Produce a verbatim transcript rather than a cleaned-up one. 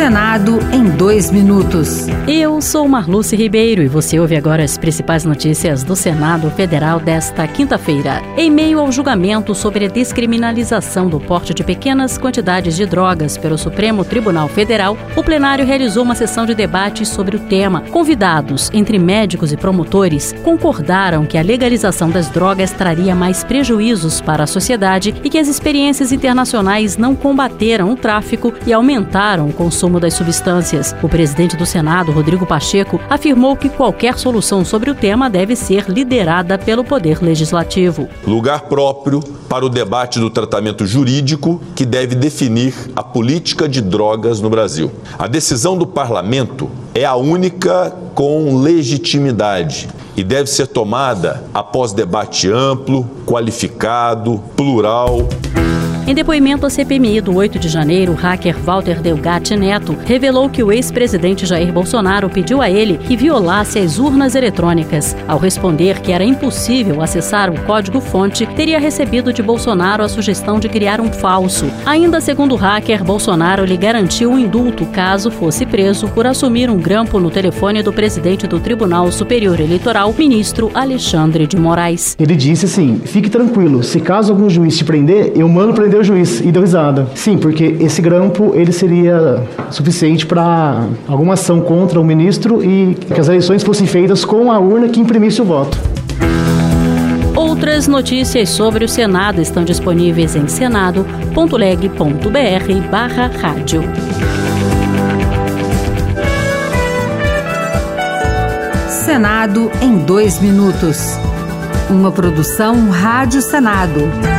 Senado em dois minutos. Eu sou Marluce Ribeiro e você ouve agora as principais notícias do Senado Federal desta quinta-feira. Em meio ao julgamento sobre a descriminalização do porte de pequenas quantidades de drogas pelo Supremo Tribunal Federal, o plenário realizou uma sessão de debate sobre o tema. Convidados, entre médicos e promotores, concordaram que a legalização das drogas traria mais prejuízos para a sociedade e que as experiências internacionais não combateram o tráfico e aumentaram o consumo das substâncias. O presidente do Senado, Rodrigo Pacheco, afirmou que qualquer solução sobre o tema deve ser liderada pelo Poder Legislativo. Lugar próprio para o debate do tratamento jurídico que deve definir a política de drogas no Brasil. A decisão do Parlamento é a única com legitimidade e deve ser tomada após debate amplo, qualificado, plural. Em depoimento à C P M I do oito de janeiro, o hacker Walter Delgatti Neto revelou que o ex-presidente Jair Bolsonaro pediu a ele que violasse as urnas eletrônicas. Ao responder que era impossível acessar o código-fonte, teria recebido de Bolsonaro a sugestão de criar um falso. Ainda segundo o hacker, Bolsonaro lhe garantiu um indulto caso fosse preso por assumir um grampo no telefone do presidente do Tribunal Superior Eleitoral, ministro Alexandre de Moraes. Ele disse assim: fique tranquilo, se caso algum juiz te prender, eu mando prender o juiz. E deu risada. Sim, porque esse grampo ele seria suficiente para alguma ação contra o ministro e que as eleições fossem feitas com a urna que imprimisse o voto. Outras notícias sobre o Senado estão disponíveis em senado ponto leg ponto br barra rádio. Senado em dois minutos. Uma produção Rádio Senado.